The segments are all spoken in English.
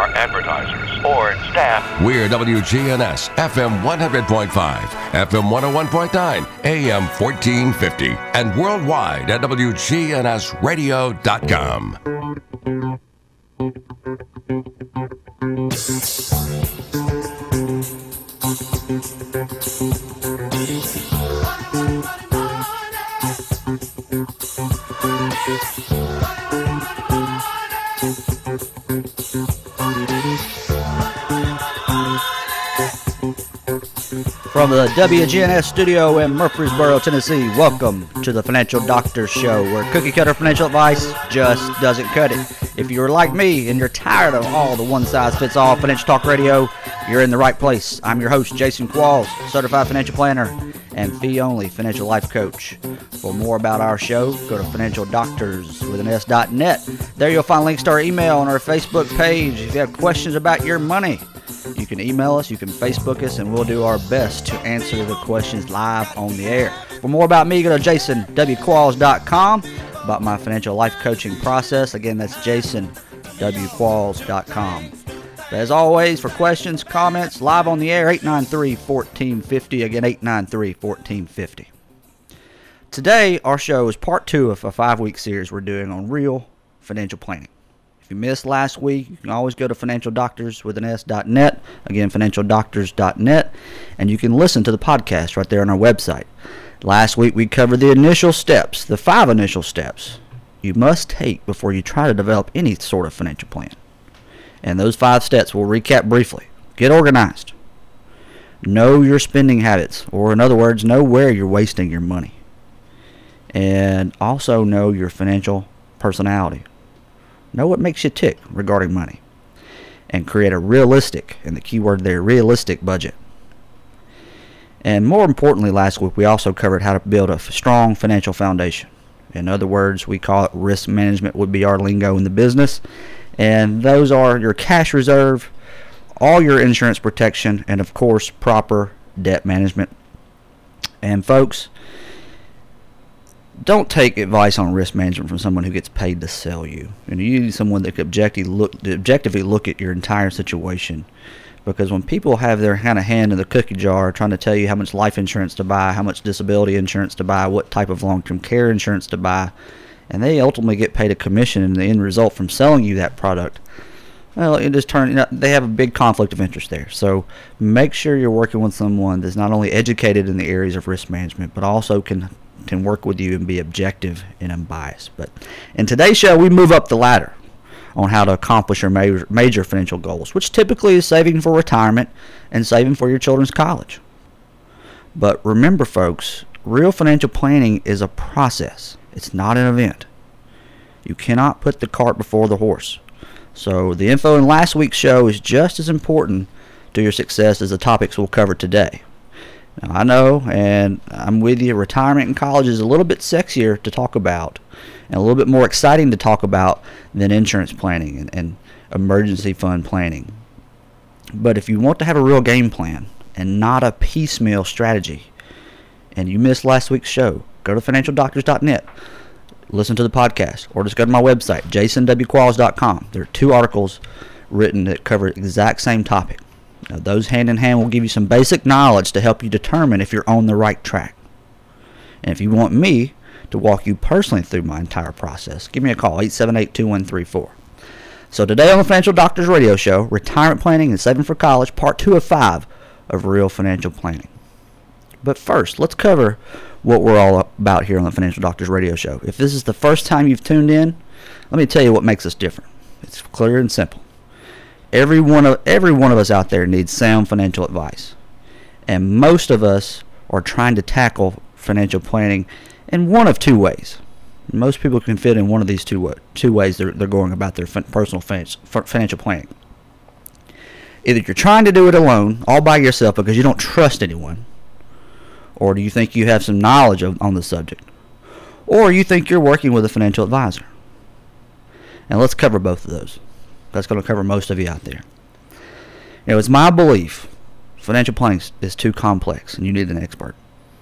advertisers or staff. We're WGNS FM 100.5, FM 101.9, AM 1450, and worldwide at WGNSradio.com. From the WGNS studio in Murfreesboro, Tennessee, welcome to the Financial Doctors Show, where cookie-cutter financial advice just doesn't cut it. If you're like me and you're tired of all the one-size-fits-all financial talk radio, you're in the right place. I'm your host, Jason Qualls, certified financial planner and fee-only financial life coach. For more about our show, go to financialdoctors.net. There you'll find links to our email and our Facebook page. If you have questions about your money, you can email us, you can Facebook us, and we'll do our best to answer the questions live on the air. For more about me, go to jasonwqualls.com. About my financial life coaching process, again, that's jasonwqualls.com. As always, for questions, comments, live on the air, 893-1450. Again, 893-1450. Today, our show is part 2 of a 5-week series we're doing on real financial planning. If you missed last week, you can always go to financialdoctors.net. Again, financialdoctors.net. And you can listen to the podcast right there on our website. Last week, we covered the initial steps, the 5 initial steps you must take before you try to develop any sort of financial plan. And those 5 steps we'll recap briefly. Get organized. Know your spending habits, or in other words, know where you're wasting your money. And also know your financial personality. Know what makes you tick regarding money. And create a realistic, and the key word there, realistic budget. And more importantly, last week we also covered how to build a strong financial foundation. In other words, we call it risk management, would be our lingo in the business. And those are your cash reserve, all your insurance protection, and of course, proper debt management. And folks, don't take advice on risk management from someone who gets paid to sell you. And you need someone that could objectively look at your entire situation. Because when people have their kind of hand in the cookie jar trying to tell you how much life insurance to buy, how much disability insurance to buy, what type of long-term care insurance to buy, and they ultimately get paid a commission in the end result from selling you that product, well, it just they have a big conflict of interest there. So make sure you're working with someone that's not only educated in the areas of risk management, but also can work with you and be objective and unbiased. But in today's show, we move up the ladder on how to accomplish your major financial goals, which typically is saving for retirement and saving for your children's college. But remember, folks, real financial planning is a process. It's not an event. You cannot put the cart before the horse. So the info in last week's show is just as important to your success as the topics we'll cover today. Now, I know, and I'm with you, retirement and college is a little bit sexier to talk about and a little bit more exciting to talk about than insurance planning and emergency fund planning. But if you want to have a real game plan and not a piecemeal strategy, and you missed last week's show, go to financialdoctors.net, listen to the podcast, or just go to my website, jasonwqualls.com. There are 2 articles written that cover the exact same topic. Now, those hand in hand will give you some basic knowledge to help you determine if you're on the right track. And if you want me to walk you personally through my entire process, give me a call, 878-2134. So today on the Financial Doctors Radio Show, Retirement Planning and Saving for College, Part 2 of 5 of Real Financial Planning. But first, let's cover what we're all about here on the Financial Doctors Radio Show. If this is the first time you've tuned in, let me tell you what makes us different. It's clear and simple. Every one of us out there needs sound financial advice. And most of us are trying to tackle financial planning in one of 2 ways. Most people can fit in one of these two ways they're going about their personal financial planning. Either you're trying to do it alone, all by yourself because you don't trust anyone, or do you think you have some knowledge on the subject, or you think you're working with a financial advisor. And let's cover both of those. That's going to cover most of you out there. You know, it's my belief financial planning is too complex and you need an expert.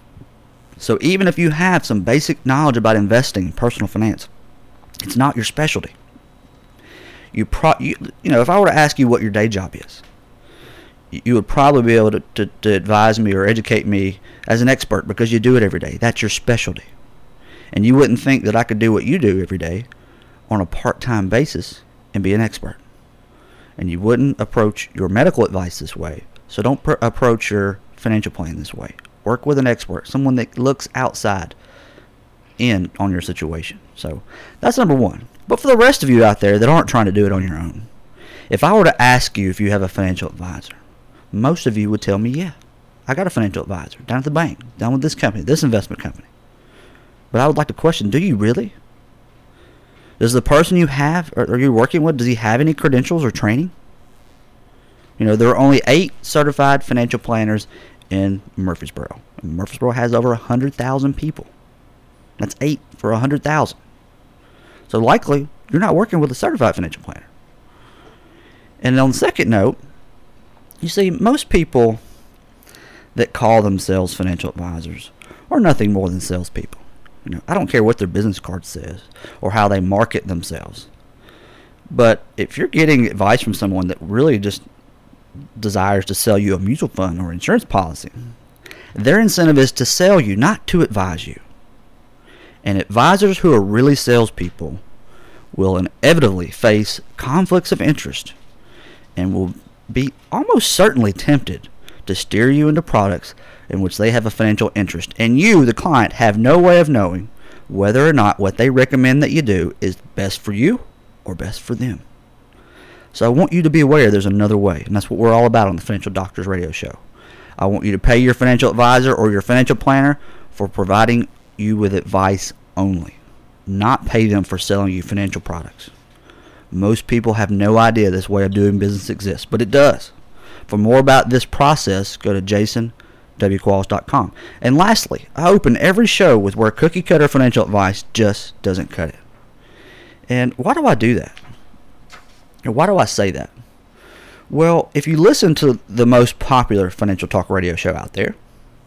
So even if you have some basic knowledge about investing in personal finance, it's not your specialty. if I were to ask you what your day job is, you would probably be able to advise me or educate me as an expert because you do it every day. That's your specialty. And you wouldn't think that I could do what you do every day on a part-time basis and be an expert. And you wouldn't approach your medical advice this way. So don't approach your financial plan this way. Work with an expert, someone that looks outside in on your situation. So that's number one. But for the rest of you out there that aren't trying to do it on your own, if I were to ask you if you have a financial advisor, most of you would tell me, yeah, I got a financial advisor down at the bank, down with this company, this investment company. But I would like to question, do you really? Does the person you have or you're working with, does he have any credentials or training? There are only 8 certified financial planners in Murfreesboro. And Murfreesboro has over 100,000 people. That's 8 for 100,000. So likely, you're not working with a certified financial planner. And on the second note, you see, most people that call themselves financial advisors are nothing more than salespeople. I don't care what their business card says or how they market themselves. But if you're getting advice from someone that really just desires to sell you a mutual fund or insurance policy, their incentive is to sell you, not to advise you. And advisors who are really salespeople will inevitably face conflicts of interest and will be almost certainly tempted to steer you into products in which they have a financial interest, and you, the client, have no way of knowing whether or not what they recommend that you do is best for you or best for them. So I want you to be aware there's another way, and that's what we're all about on the Financial Doctors Radio Show. I want you to pay your financial advisor or your financial planner for providing you with advice only, not pay them for selling you financial products. Most people have no idea this way of doing business exists, but it does. For more about this process, go to jasonwqualls.com. And lastly, I open every show with where cookie cutter financial advice just doesn't cut it. And why do I do that? And why do I say that? Well, if you listen to the most popular financial talk radio show out there,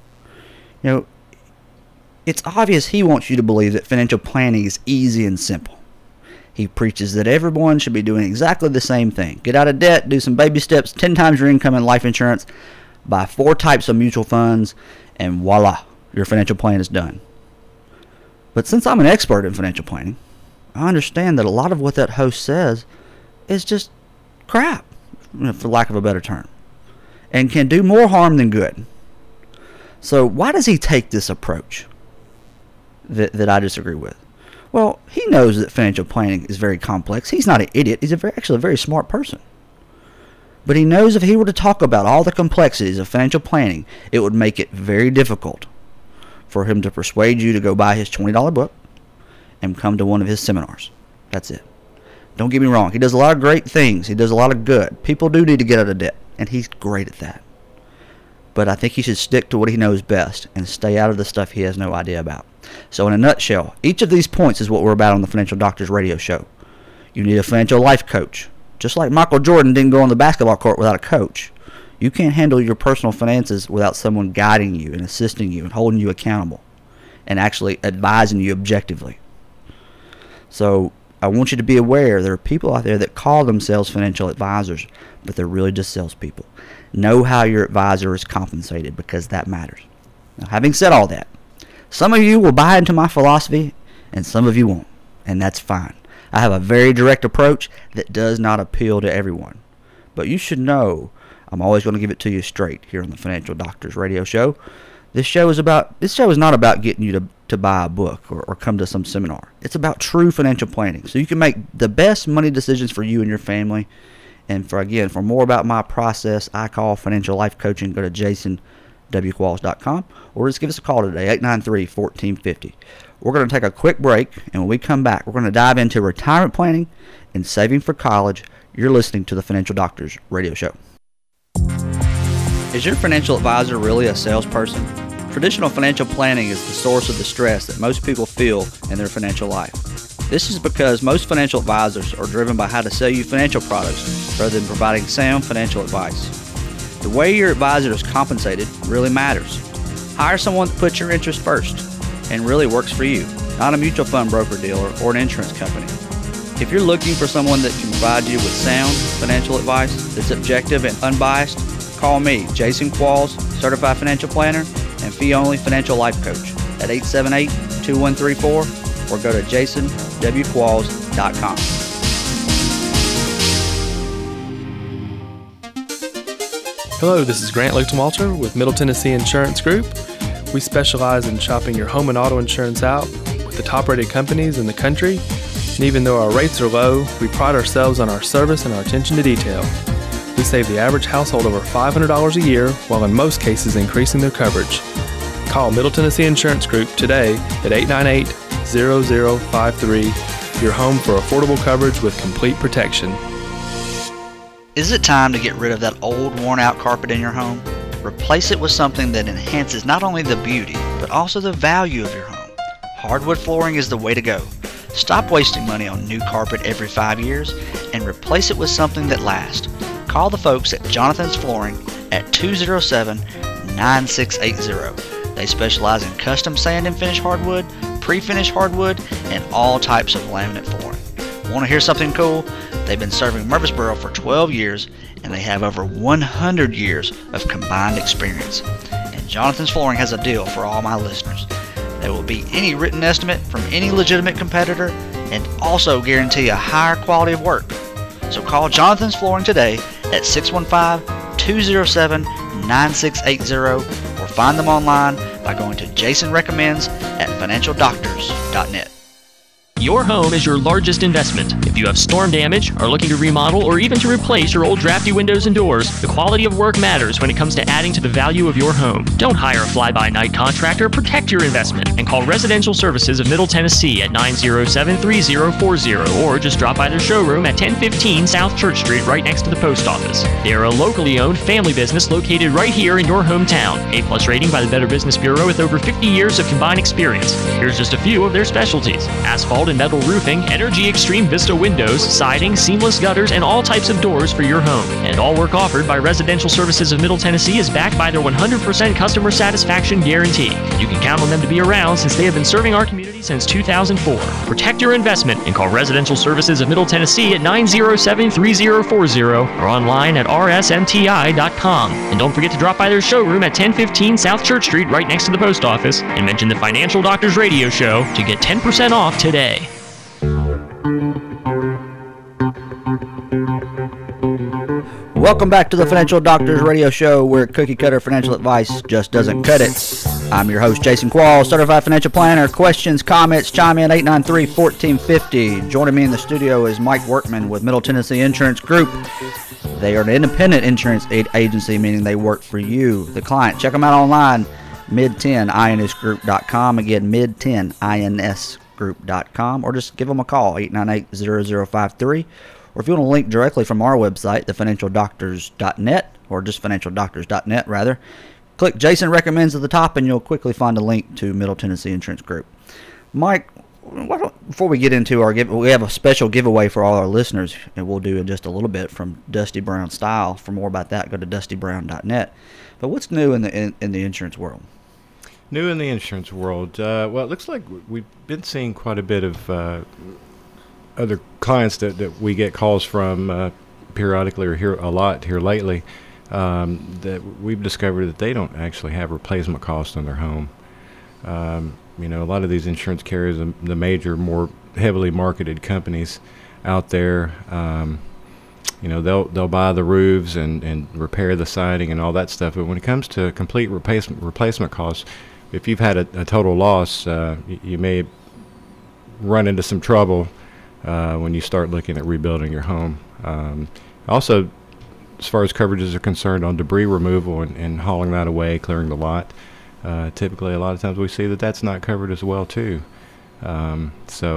it's obvious he wants you to believe that financial planning is easy and simple. He preaches that everyone should be doing exactly the same thing. Get out of debt, do some baby steps, 10 times your income in life insurance, buy 4 types of mutual funds, and voila, your financial plan is done. But since I'm an expert in financial planning, I understand that a lot of what that host says is just crap, for lack of a better term, and can do more harm than good. So why does he take this approach that I disagree with? Well, he knows that financial planning is very complex. He's not an idiot. He's actually a very smart person. But he knows if he were to talk about all the complexities of financial planning, it would make it very difficult for him to persuade you to go buy his $20 book and come to one of his seminars. That's it. Don't get me wrong. He does a lot of great things. He does a lot of good. People do need to get out of debt, and he's great at that. But I think he should stick to what he knows best and stay out of the stuff he has no idea about. So in a nutshell, each of these points is what we're about on the Financial Doctors Radio Show. You need a financial life coach. Just like Michael Jordan didn't go on the basketball court without a coach, you can't handle your personal finances without someone guiding you and assisting you and holding you accountable and actually advising you objectively. So I want you to be aware there are people out there that call themselves financial advisors, but they're really just salespeople. Know how your advisor is compensated, because that matters. Now, having said all that, some of you will buy into my philosophy and some of you won't, and that's fine. I have a very direct approach that does not appeal to everyone. But you should know I'm always going to give it to you straight here on the Financial Doctors Radio Show. This show is not about getting you to buy a book or come to some seminar. It's about true financial planning, so you can make the best money decisions for you and your family. And for more about my process, I call Financial Life Coaching. Go to jasonwqualls.com or just give us a call today, 893-1450. We're going to take a quick break, and when we come back, we're going to dive into retirement planning and saving for college. You're listening to the Financial Doctors Radio Show. Is your financial advisor really a salesperson? Traditional financial planning is the source of the stress that most people feel in their financial life. This is because most financial advisors are driven by how to sell you financial products rather than providing sound financial advice. The way your advisor is compensated really matters. Hire someone that puts your interests first and really works for you, not a mutual fund broker dealer or an insurance company. If you're looking for someone that can provide you with sound financial advice that's objective and unbiased, call me, Jason Qualls, Certified Financial Planner and Fee-Only Financial Life Coach at 878-2134 or go to jasonwqualls.com. Hello, this is Grant Lichtenwalter with Middle Tennessee Insurance Group. We specialize in shopping your home and auto insurance out with the top-rated companies in the country. And even though our rates are low, we pride ourselves on our service and our attention to detail. We save the average household over $500 a year, while in most cases increasing their coverage. Call Middle Tennessee Insurance Group today at 898-0053, your home for affordable coverage with complete protection. Is it time to get rid of that old worn-out carpet in your home? Replace it with something that enhances not only the beauty, but also the value of your home. Hardwood flooring is the way to go. Stop wasting money on new carpet every 5 years and replace it with something that lasts. Call the folks at Jonathan's Flooring at 207-9680. They specialize in custom sand and finish hardwood, pre-finished hardwood, and all types of laminate flooring. Want to hear something cool? They've been serving Murfreesboro for 12 years and they have over 100 years of combined experience. And Jonathan's Flooring has a deal for all my listeners. They will beat any written estimate from any legitimate competitor and also guarantee a higher quality of work. So call Jonathan's Flooring today at 615-207-9680 or find them online by going to Jason Recommends at financialdoctors.net. Your home is your largest investment. If you have storm damage, are looking to remodel, or even to replace your old drafty windows and doors, the quality of work matters when it comes to adding to the value of your home. Don't hire a fly-by-night contractor. Protect your investment and call Residential Services of Middle Tennessee at 907-3040 or just drop by their showroom at 1015 South Church Street right next to the post office. They are a locally owned family business located right here in your hometown. A+ rating by the Better Business Bureau with over 50 years of combined experience. Here's just a few of their specialties: asphalt and metal roofing, Energy Extreme Vista windows, siding, seamless gutters, and all types of doors for your home. And all work offered by Residential Services of Middle Tennessee is backed by their 100% customer satisfaction guarantee. You can count on them to be around since they have been serving our community since 2004. Protect your investment and call Residential Services of Middle Tennessee at 907-3040 or online at rsmti.com. And don't forget to drop by their showroom at 1015 South Church Street right next to the post office and mention the Financial Doctors Radio Show to get 10% off today. Welcome back to the Financial Doctors Radio Show, where cookie cutter financial advice just doesn't cut it. I'm your host, Jason Qualls, Certified Financial Planner. Questions, comments, chime in 893-1450. Joining me in the studio is Mike Workman with Middle Tennessee Insurance Group. They are an independent insurance agency, meaning they work for you, the client. Check them out online, mid10insgroup.com. Again, mid10insgroup.com, or just give them a call, 898-0053. Or if you want to link directly from our website, thefinancialdoctors.net, or just financialdoctors.net rather, click Jason Recommends at the top and you'll quickly find a link to Middle Tennessee Insurance Group. Mike, before we get into our giveaway, we have a special giveaway for all our listeners, and we'll do it just a little bit from Dusty Brown style. For more about that, go to dustybrown.net. But what's new in the insurance world? New in the insurance world? Well, it looks like we've been seeing quite a bit of other clients that we get calls from periodically or here a lot here lately, that we've discovered that they don't actually have replacement costs on their home. A lot of these insurance carriers, the major, more heavily marketed companies out there, they'll buy the roofs and repair the siding and all that stuff. But when it comes to complete replacement costs, if you've had a total loss, you may run into some trouble when you start looking at rebuilding your home. Also, as far as coverages are concerned on debris removal and hauling that away, clearing the lot, typically a lot of times we see that that's not covered as well too. Having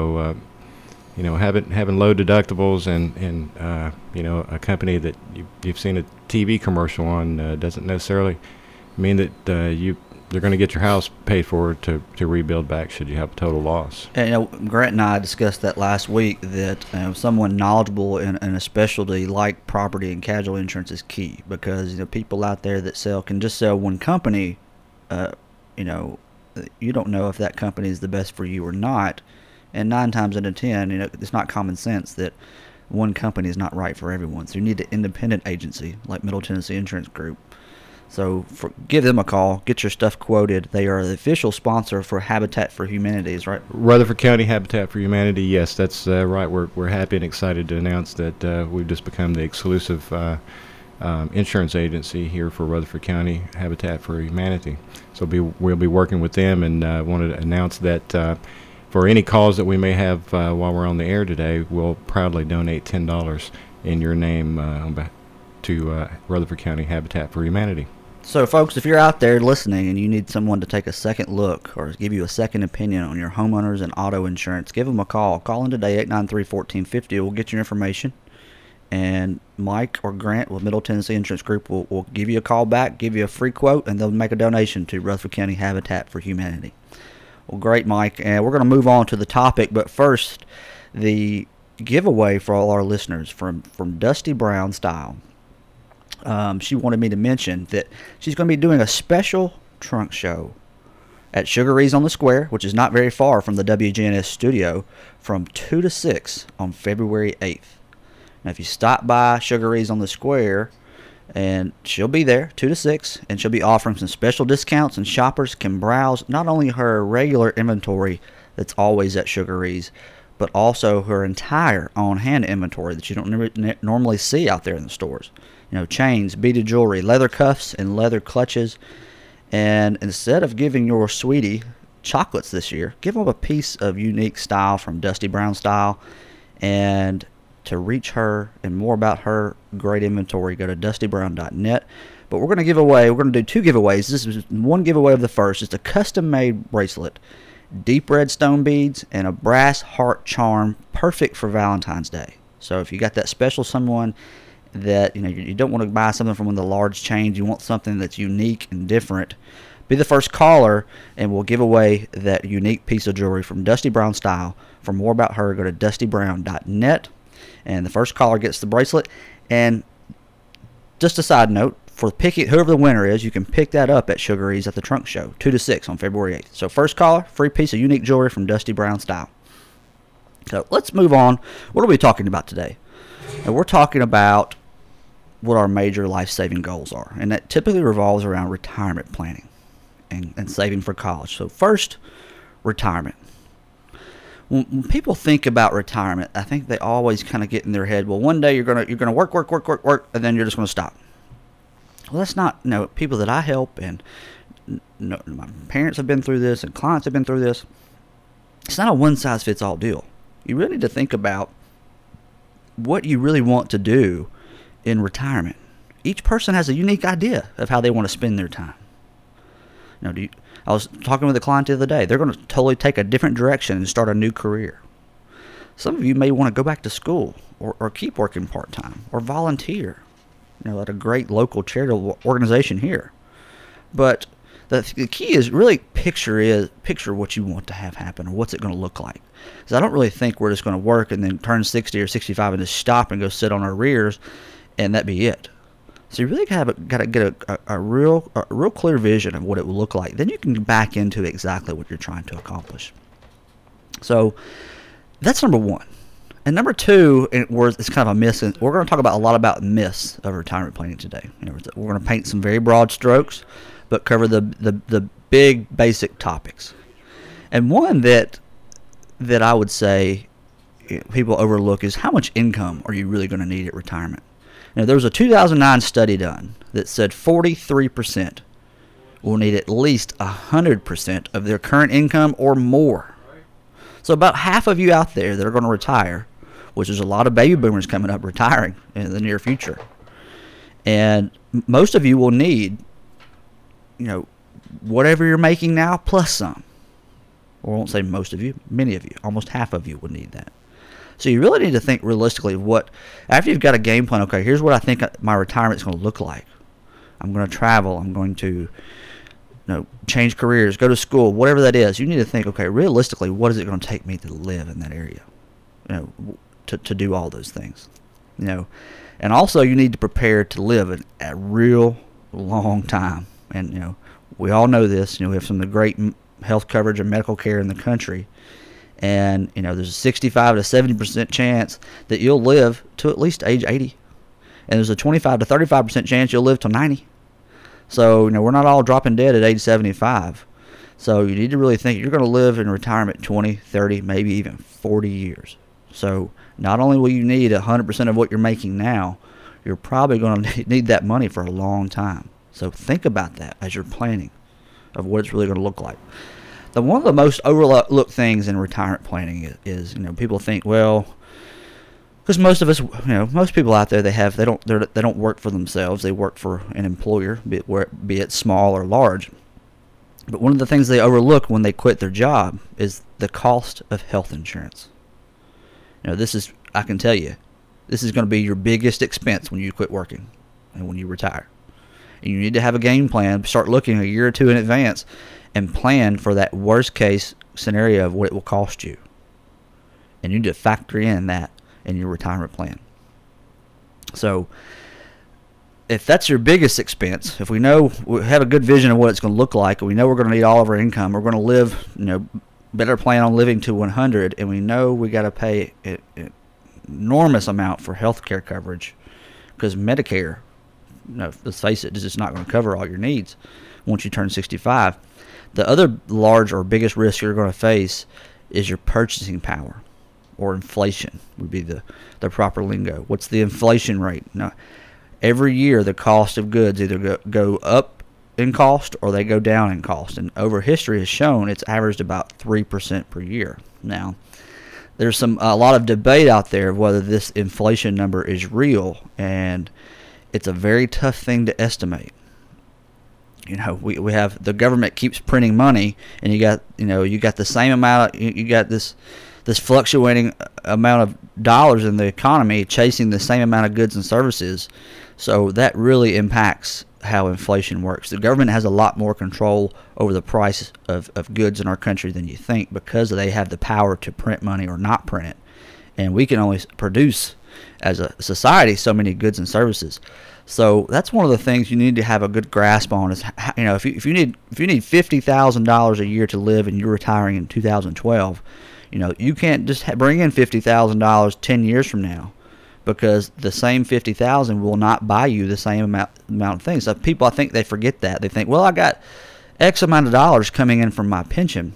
low deductibles and a company that you've seen a TV commercial on doesn't necessarily mean that they're going to get your house paid for to rebuild back should you have a total loss. And, Grant and I discussed that last week, that someone knowledgeable in a specialty like property and casualty insurance is key, because people out there that can just sell one company. You don't know if that company is the best for you or not, And 9 times out of 10, it's not common sense that one company is not right for everyone. So you need an independent agency like Middle Tennessee Insurance Group. So give them a call. Get your stuff quoted. They are the official sponsor for Habitat for Humanity, right? Rutherford County Habitat for Humanity, yes, that's right. We're happy and excited to announce that we've just become the exclusive insurance agency here for Rutherford County Habitat for Humanity. So we'll be working with them, and wanted to announce that for any calls that we may have while we're on the air today, we'll proudly donate $10 in your name to Rutherford County Habitat for Humanity. So, folks, if you're out there listening and you need someone to take a second look or give you a second opinion on your homeowners and auto insurance, give them a call. Call in today, 893-1450. We'll get your information. And Mike or Grant with Middle Tennessee Insurance Group will give you a call back, give you a free quote, and they'll make a donation to Rutherford County Habitat for Humanity. Well, great, Mike. And we're going to move on to the topic. But first, the giveaway for all our listeners from Dusty Brown Style. She wanted me to mention that she's going to be doing a special trunk show at Sugaree's on the Square, which is not very far from the WGNS studio, from 2 to 6 on February 8th. Now, if you stop by Sugaree's on the Square, and she'll be there 2 to 6, and she'll be offering some special discounts, and shoppers can browse not only her regular inventory that's always at Sugaree's, but also her entire on-hand inventory that you don't normally see out there in the stores. Chains, beaded jewelry, leather cuffs, and leather clutches. And instead of giving your sweetie chocolates this year, give them a piece of unique style from Dusty Brown Style. And to reach her and more about her great inventory, go to dustybrown.net. But we're going to do 2 giveaways. This is one giveaway of the first. It's a custom-made bracelet, deep red stone beads, and a brass heart charm, perfect for Valentine's Day. So if you got that special someone that you don't want to buy something from one of the large chains, you want something that's unique and different, be the first caller, and we'll give away that unique piece of jewelry from Dusty Brown Style. For more about her, go to dustybrown.net, and the first caller gets the bracelet. And just a side note, for picking whoever the winner is, you can pick that up at Sugaree's at the Trunk Show, 2 to 6 on February 8th. So first caller, free piece of unique jewelry from Dusty Brown Style. So let's move on. What are we talking about today? And we're talking about what our major life-saving goals are, and that typically revolves around retirement planning and saving for college. So first, retirement. When people think about retirement, I think they always kind of get in their head, well, one day you're gonna work, and then you're just gonna stop. Well, that's not, people that I help, and my parents have been through this, and clients have been through this. It's not a one-size-fits-all deal. You really need to think about what you really want to do in retirement. Each person has a unique idea of how they want to spend their time. I was talking with a client the other day. They're going to totally take a different direction and start a new career. Some of you may want to go back to school or keep working part-time or volunteer, at a great local charitable organization here. But the key is really picture what you want to have happen, or what's it going to look like. Because I don't really think we're just going to work and then turn 60 or 65 and just stop and go sit on our rears and that be it. So you really got to get a real clear vision of what it will look like. Then you can back into exactly what you're trying to accomplish. So that's number one. And number two, it's kind of a myth. We're going to talk a lot about myths of retirement planning today. We're going to paint some very broad strokes, but cover the big basic topics. And one that I would say people overlook is how much income are you really going to need at retirement? There was a 2009 study done that said 43% will need at least 100% of their current income or more. So about half of you out there that are going to retire, which is a lot of baby boomers coming up retiring in the near future. And most of you will need, whatever you're making now plus some. Or I won't say most of you, many of you, almost half of you will need that. So you really need to think realistically after you've got a game plan, okay, here's what I think my retirement is going to look like. I'm going to travel. I'm going to change careers, go to school, whatever that is. You need to think, okay, realistically, what is it going to take me to live in that area, to do all those things, And also you need to prepare to live a real long time. And, we all know this. We have some of the great health coverage and medical care in the country. And, there's a 65 to 70% chance that you'll live to at least age 80. And there's a 25 to 35% chance you'll live till 90. So, we're not all dropping dead at age 75. So you need to really think you're going to live in retirement 20, 30, maybe even 40 years. So not only will you need 100% of what you're making now, you're probably going to need that money for a long time. So think about that as you're planning of what it's really going to look like. One of the most overlooked things in retirement planning is people think, well, because most of us, most people out there, they don't work for themselves. They work for an employer, be it small or large. But one of the things they overlook when they quit their job is the cost of health insurance. I can tell you, this is going to be your biggest expense when you quit working and when you retire. And you need to have a game plan, start looking a year or two in advance, and plan for that worst case scenario of what it will cost you. And you need to factor in that in your retirement plan. So if that's your biggest expense, if we have a good vision of what it's going to look like, and we know we're going to need all of our income, we're going to live, better plan on living to 100, and we know we got to pay an enormous amount for health care coverage, because Medicare, let's face it, is just not going to cover all your needs once you turn 65. The other large or biggest risk you're going to face is your purchasing power, or inflation would be the proper lingo. What's the inflation rate? Every year the cost of goods either go up in cost or they go down in cost. And over history has shown it's averaged about 3% per year. Now, there's a lot of debate out there of whether this inflation number is real, and it's a very tough thing to estimate. We have the government keeps printing money, and you got the same amount you got this fluctuating amount of dollars in the economy chasing the same amount of goods and services. So that really impacts how inflation works. The government has a lot more control over the price of goods in our country than you think, because they have the power to print money or not print it. And we can only produce, as a society, so many goods and services. So that's one of the things you need to have a good grasp on is, if you need $50,000 a year to live and you're retiring in 2012, you can't just bring in $50,000 10 years from now, because the same $50,000 will not buy you the same amount of things. So people, I think they forget that. They think, well, I got X amount of dollars coming in from my pension,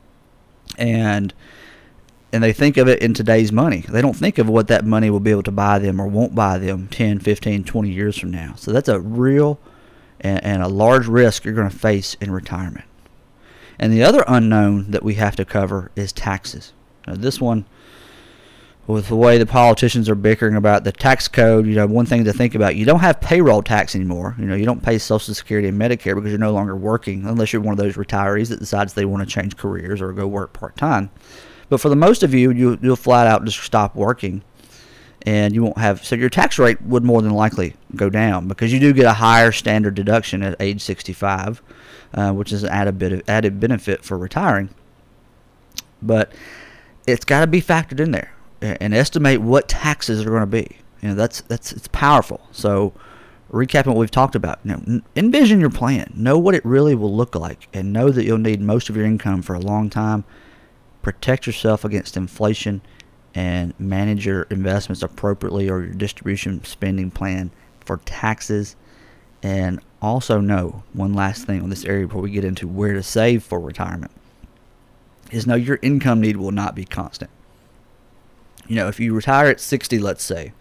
and they think of it in today's money. They don't think of what that money will be able to buy them or won't buy them 10, 15, 20 years from now. So that's a real and a large risk you're going to face in retirement. And the other unknown that we have to cover is taxes. Now, this one, with the way the politicians are bickering about the tax code, one thing to think about, you don't have payroll tax anymore. You don't pay Social Security and Medicare because you're no longer working, unless you're one of those retirees that decides they want to change careers or go work part-time. But for the most of you'll flat out just stop working, and you won't have, so your tax rate would more than likely go down, because you do get a higher standard deduction at age 65, which is an added benefit for retiring. But it's got to be factored in there and estimate what taxes are going to be. It's powerful. So recapping what we've talked about, envision your plan, know what it really will look like, and know that you'll need most of your income for a long time. Protect yourself against inflation and manage your investments appropriately, or your distribution spending plan for taxes. And also know one last thing on this area before we get into where to save for retirement is know your income need will not be constant. If you retire at 60, let's say,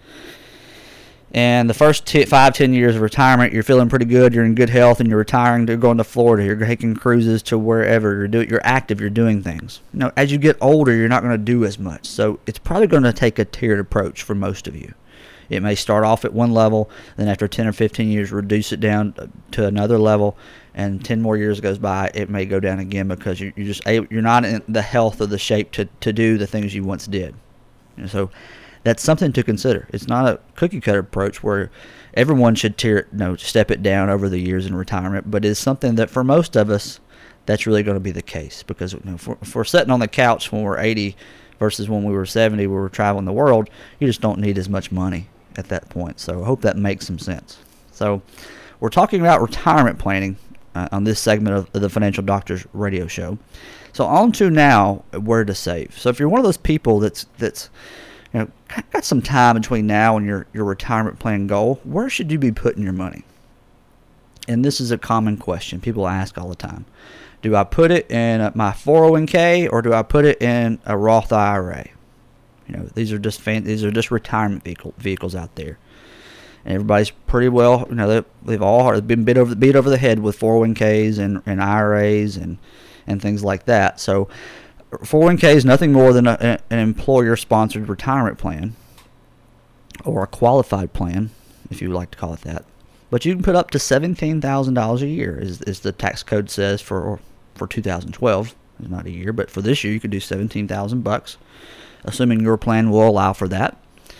and the first 5-10 years of retirement, you're feeling pretty good, you're in good health, and you're retiring to going to Florida, you're taking cruises to wherever, you're active, you're doing things. As you get older, you're not going to do as much. So it's probably going to take a tiered approach for most of you. It may start off at one level, then after 10 or 15 years, reduce it down to another level, and 10 more years goes by, it may go down again, because you're not in the health or the shape to do the things you once did. So that's something to consider. It's not a cookie cutter approach where everyone should step it down over the years in retirement, but it's something that for most of us, that's really going to be the case. Because if we're sitting on the couch when we're 80 versus when we were 70, we were traveling the world, you just don't need as much money at that point. So I hope that makes some sense. So we're talking about retirement planning, on this segment of the Financial Doctors Radio Show. So on to now where to save. So if you're one of those people that's got some time between now and your retirement plan goal, where should you be putting your money? And this is a common question people ask all the time. Do I put it in my 401k or do I put it in a Roth IRA? These are just retirement vehicles out there. And everybody's pretty well, they've all been beat over the head with 401ks and IRAs and things like that. So 401k is nothing more than an employer-sponsored retirement plan, or a qualified plan, if you would like to call it that. But you can put up to $17,000 a year, as the tax code says for 2012. It's not a year, but for this year you could do $17,000, assuming your plan will allow for that.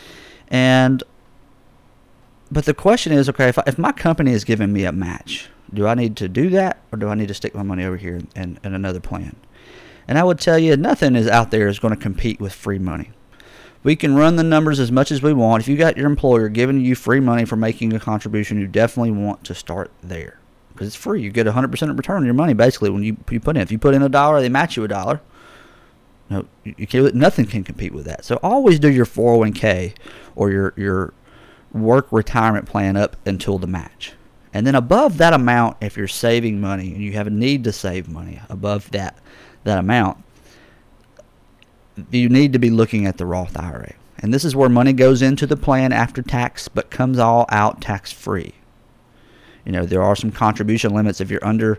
But the question is, okay, if my company is giving me a match, do I need to do that, or do I need to stick my money over here in another plan? And I would tell you, nothing is out there is going to compete with free money. We can run the numbers as much as we want. If you got your employer giving you free money for making a contribution, you definitely want to start there, because it's free. You get 100% return on your money basically when you put in. If you put in $1, they match you $1. Nothing can compete with that. So always do your 401k or your work retirement plan up until the match. And then above that amount, if you're saving money and you have a need to save money above that amount, you need to be looking at the Roth IRA. And this is where money goes into the plan after tax, but comes all out tax-free. There are some contribution limits if you're under,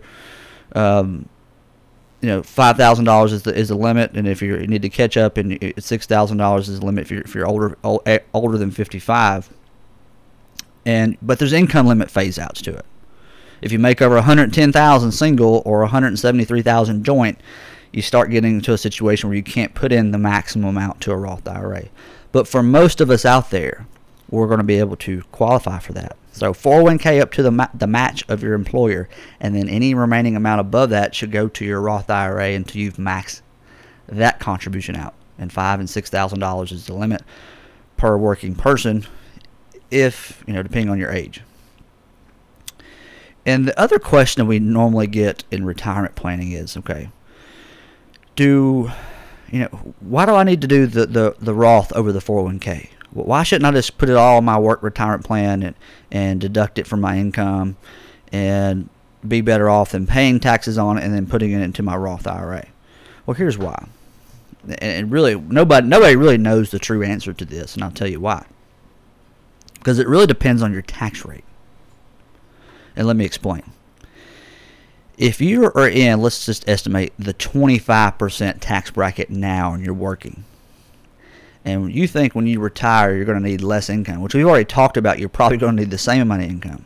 $5,000 is the limit, and if you need to catch up, and $6,000 is the limit if you're older than 55. But there's income limit phase outs to it. If you make over $110,000 single or $173,000 joint, you start getting into a situation where you can't put in the maximum amount to a Roth IRA. But for most of us out there, we're going to be able to qualify for that. So 401k up to the match of your employer, and then any remaining amount above that should go to your Roth IRA until you've maxed that contribution out. And $5,000 and $6,000 is the limit per working person, if depending on your age. And the other question that we normally get in retirement planning is, okay, why do I need to do the Roth over the 401k? Why shouldn't I just put it all in my work retirement plan and deduct it from my income and be better off than paying taxes on it and then putting it into my Roth IRA? Well, here's why. And really, nobody really knows the true answer to this, and I'll tell you why. Because it really depends on your tax rate. And let me explain. If you are in, let's just estimate, the 25% tax bracket now and you're working, and you think when you retire you're going to need less income, which we've already talked about, you're probably going to need the same amount of income.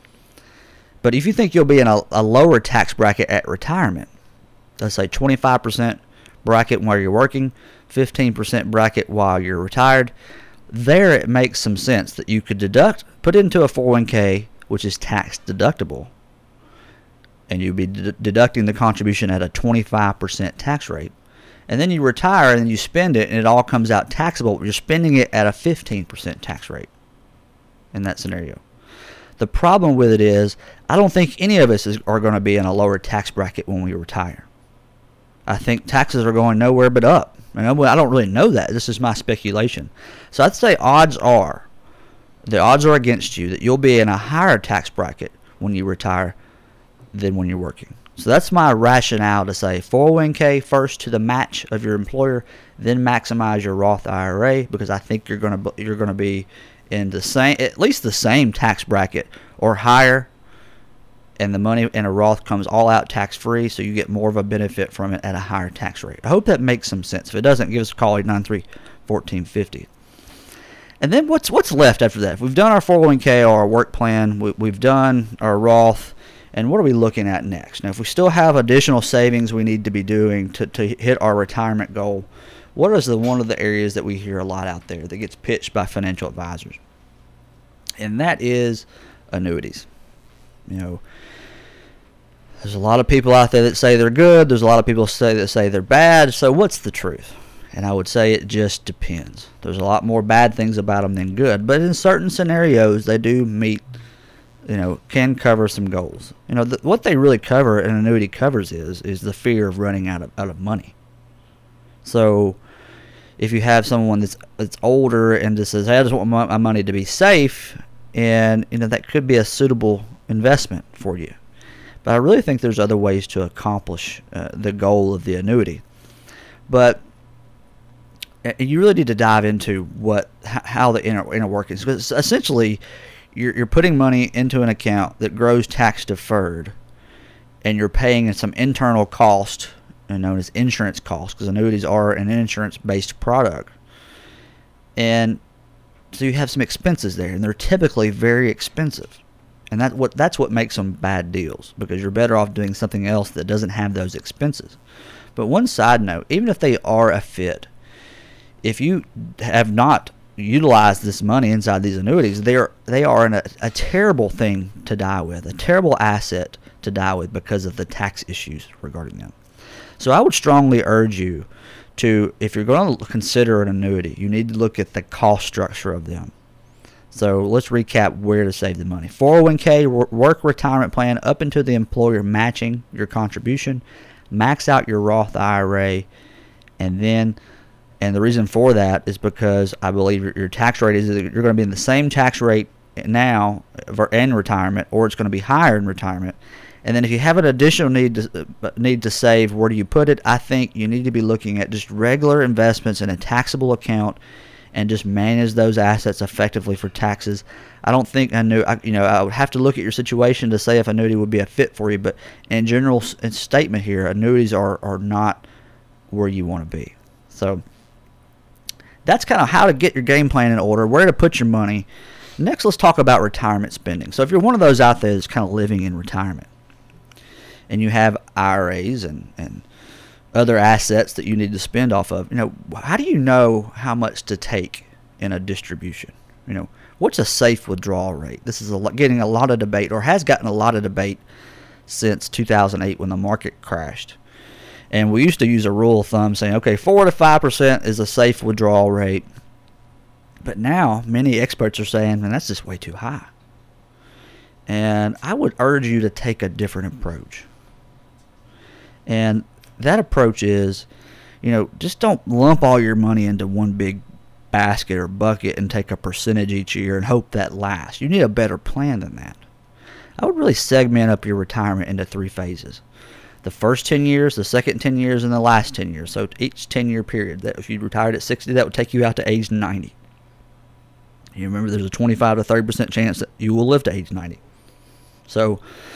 But if you think you'll be in a lower tax bracket at retirement, let's say 25% bracket while you're working, 15% bracket while you're retired, there it makes some sense that you could put into a 401k, which is tax deductible, and you'd be deducting the contribution at a 25% tax rate. And then you retire and then you spend it and it all comes out taxable. You're spending it at a 15% tax rate in that scenario. The problem with it is, I don't think any of us are going to be in a lower tax bracket when we retire. I think taxes are going nowhere but up. I don't really know that. This is my speculation. So I'd say the odds are against you that you'll be in a higher tax bracket when you retire than when you're working. So that's my rationale to say 401k first to the match of your employer, then maximize your Roth IRA, because I think you're going to be in at least the same tax bracket or higher, and the money in a Roth comes all out tax free, so you get more of a benefit from it at a higher tax rate. I hope that makes some sense. If it doesn't, give us a call, 893-1450. And then what's left after that? If we've done our 401k or our work plan, we've done our Roth. And what are we looking at next? Now, if we still have additional savings we need to be doing to hit our retirement goal, what is one of the areas that we hear a lot out there that gets pitched by financial advisors? And that is annuities. There's a lot of people out there that say they're good. There's a lot of people that say they're bad. So what's the truth? And I would say it just depends. There's a lot more bad things about them than good. But in certain scenarios, they do meet can cover some goals. What they really cover, an annuity covers, is the fear of running out of money. So if you have someone that's older and just says, hey, I just want my money to be safe, and that could be a suitable investment for you. But I really think there's other ways to accomplish the goal of the annuity. But you really need to dive into how the inner workings, because essentially you're putting money into an account that grows tax deferred, and you're paying some internal cost known as insurance costs, because annuities are an insurance-based product. And so you have some expenses there, and they're typically very expensive. And that's what makes them bad deals, because you're better off doing something else that doesn't have those expenses. But one side note, even if they are a fit, if you have not utilized this money inside these annuities, they are a terrible thing to die with, a terrible asset to die with because of the tax issues regarding them. So I would strongly urge you to, if you're going to consider an annuity, you need to look at the cost structure of them. So let's recap where to save the money. 401k, work retirement plan up until the employer matching your contribution. Max out your Roth IRA. And the reason for that is because I believe your tax rate is you're going to be in the same tax rate now in retirement, or it's going to be higher in retirement. And then if you have an additional need to save, where do you put it? I think you need to be looking at just regular investments in a taxable account and just manage those assets effectively for taxes. I don't think I would have to look at your situation to say if annuity would be a fit for you, but in general statement here, annuities are not where you want to be. So that's kind of how to get your game plan in order, where to put your money. Next, let's talk about retirement spending. So if you're one of those out there that's kind of living in retirement, and you have IRAs and other assets that you need to spend off of, how do you know how much to take in a distribution? What's a safe withdrawal rate? This is getting a lot of debate, or has gotten a lot of debate since 2008 when the market crashed. And we used to use a rule of thumb saying, okay, 4 to 5% is a safe withdrawal rate. But now many experts are saying, man, that's just way too high. And I would urge you to take a different approach. And that approach is, just don't lump all your money into one big basket or bucket and take a percentage each year and hope that lasts. You need a better plan than that. I would really segment up your retirement into 3 phases. The first 10 years, the second 10 years, and the last 10 years. So each 10-year period. That if you retired at 60, that would take you out to age 90. You remember there's a 25 to 30% chance that you will live to age 90. So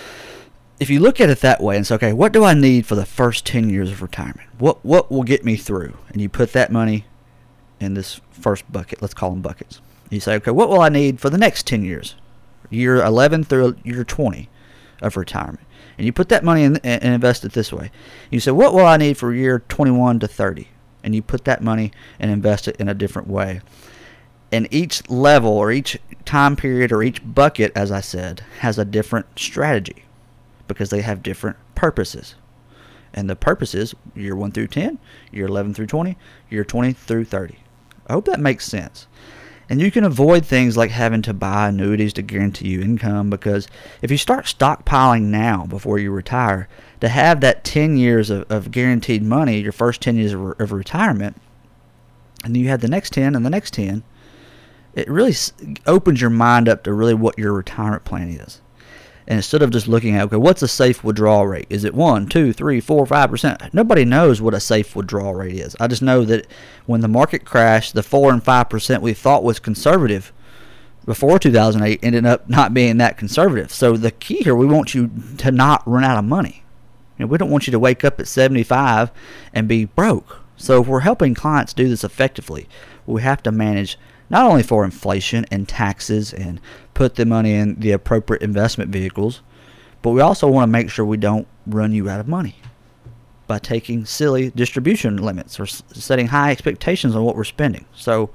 if you look at it that way and say, okay, what do I need for the first 10 years of retirement? What will get me through? And you put that money in this first bucket. Let's call them buckets. You say, okay, what will I need for the next 10 years? Year 11 through year 20 of retirement. And you put that money in and invest it this way. You say, what will I need for year 21 to 30? And you put that money and invest it in a different way. And each level or each time period or each bucket, as I said, has a different strategy because they have different purposes. And the purposes, year 1 through 10, year 11 through 20, year 20 through 30. I hope that makes sense. And you can avoid things like having to buy annuities to guarantee you income, because if you start stockpiling now before you retire, to have that 10 years of guaranteed money, your first 10 years of retirement, and then you have the next 10 and the next 10, it really opens your mind up to really what your retirement plan is. And instead of just looking at, okay, what's a safe withdrawal rate? Is it 1, 2, 3, 4, 5%? Nobody knows what a safe withdrawal rate is. I just know that when the market crashed, the 4 and 5% we thought was conservative before 2008 ended up not being that conservative. So the key here, we want you to not run out of money. We don't want you to wake up at 75 and be broke. So if we're helping clients do this effectively, we have to manage not only for inflation and taxes and put the money in the appropriate investment vehicles, but we also want to make sure we don't run you out of money by taking silly distribution limits or setting high expectations on what we're spending. So,